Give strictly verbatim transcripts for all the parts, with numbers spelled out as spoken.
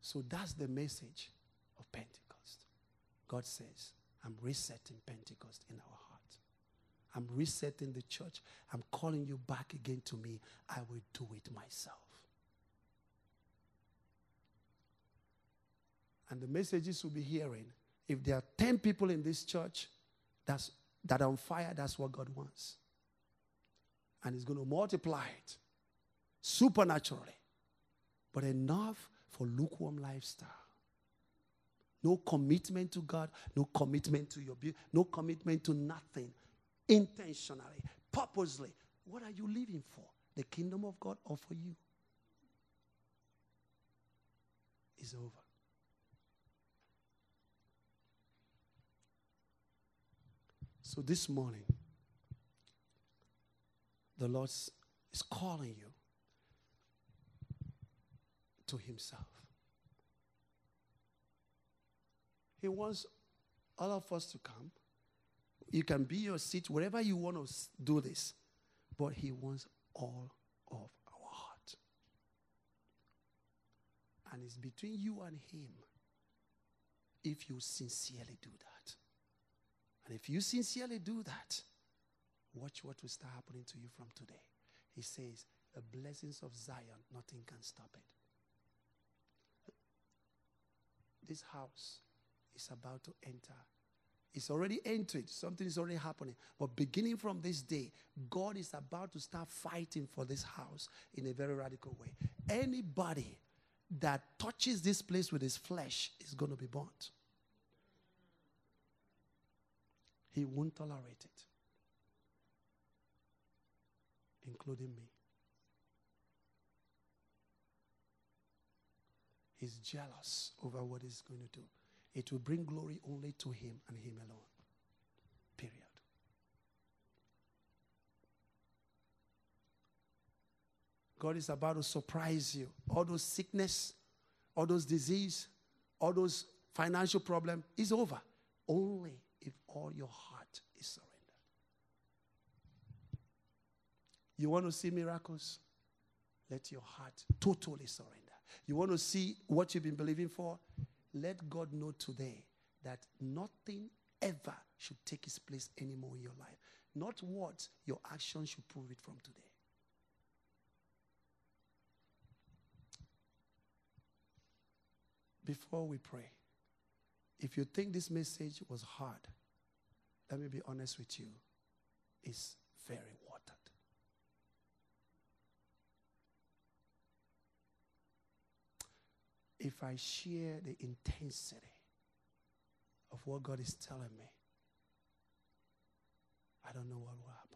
So that's the message of Pentecost. God says, I'm resetting Pentecost in our heart. I'm resetting the church. I'm calling you back again to me. I will do it myself. And the messages we'll be hearing, if there are ten people in this church that's, that are on fire, that's what God wants. And He's going to multiply it supernaturally. But enough for lukewarm lifestyle. No commitment to God, no commitment to your beauty, no commitment to nothing. Intentionally, purposely. What are you living for? The kingdom of God or for you? It's over. So this morning, the Lord is calling you to Himself. He wants all of us to come. You can be your seat wherever you want to do this. But He wants all of our heart. And it's between you and Him if you sincerely do that. And if you sincerely do that, watch what will start happening to you from today. He says, the blessings of Zion, nothing can stop it. This house is about to enter. It's already entered. Something is already happening. But beginning from this day, God is about to start fighting for this house in a very radical way. Anybody that touches this place with his flesh is going to be burnt. He won't tolerate it, including me. He's jealous over what he's going to do. It will bring glory only to him and him alone. Period. God is about to surprise you. All those sickness, all those disease, all those financial problems is over. Only if all your heart is surrendered. You want to see miracles? Let your heart totally surrender. You want to see what you've been believing for? Let God know today that nothing ever should take its place anymore in your life. Not what your actions should prove it from today. Before we pray, if you think this message was hard, let me be honest with you, it's very watered. If I share the intensity of what God is telling me, I don't know what will happen.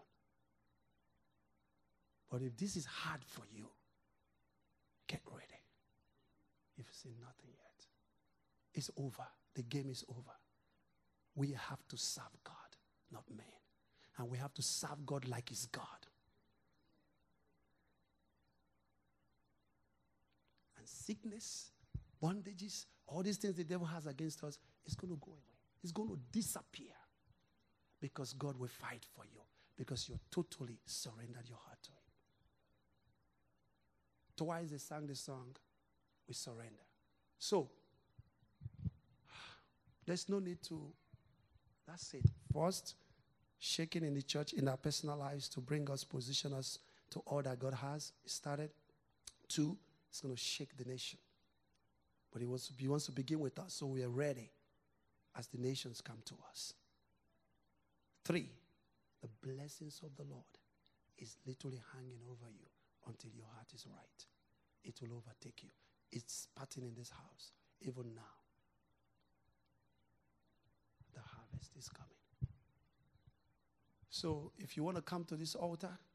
But if this is hard for you, get ready. You've seen nothing yet. It's over. The game is over. We have to serve God, not man. And we have to serve God like He's God. And sickness, bondages, all these things the devil has against us, it's going to go away. It's going to disappear. Because God will fight for you. Because you totally surrendered your heart to Him. Twice they sang the song, we surrender. So, there's no need to, that's it. First, shaking in the church, in our personal lives to bring us, position us to all that God has started. Two, it's going to shake the nation. But He wants to, he wants to begin with us so we are ready as the nations come to us. Three, the blessings of the Lord is literally hanging over you until your heart is right. It will overtake you. It's starting in this house, even now. The harvest is coming. So if you want to come to this altar,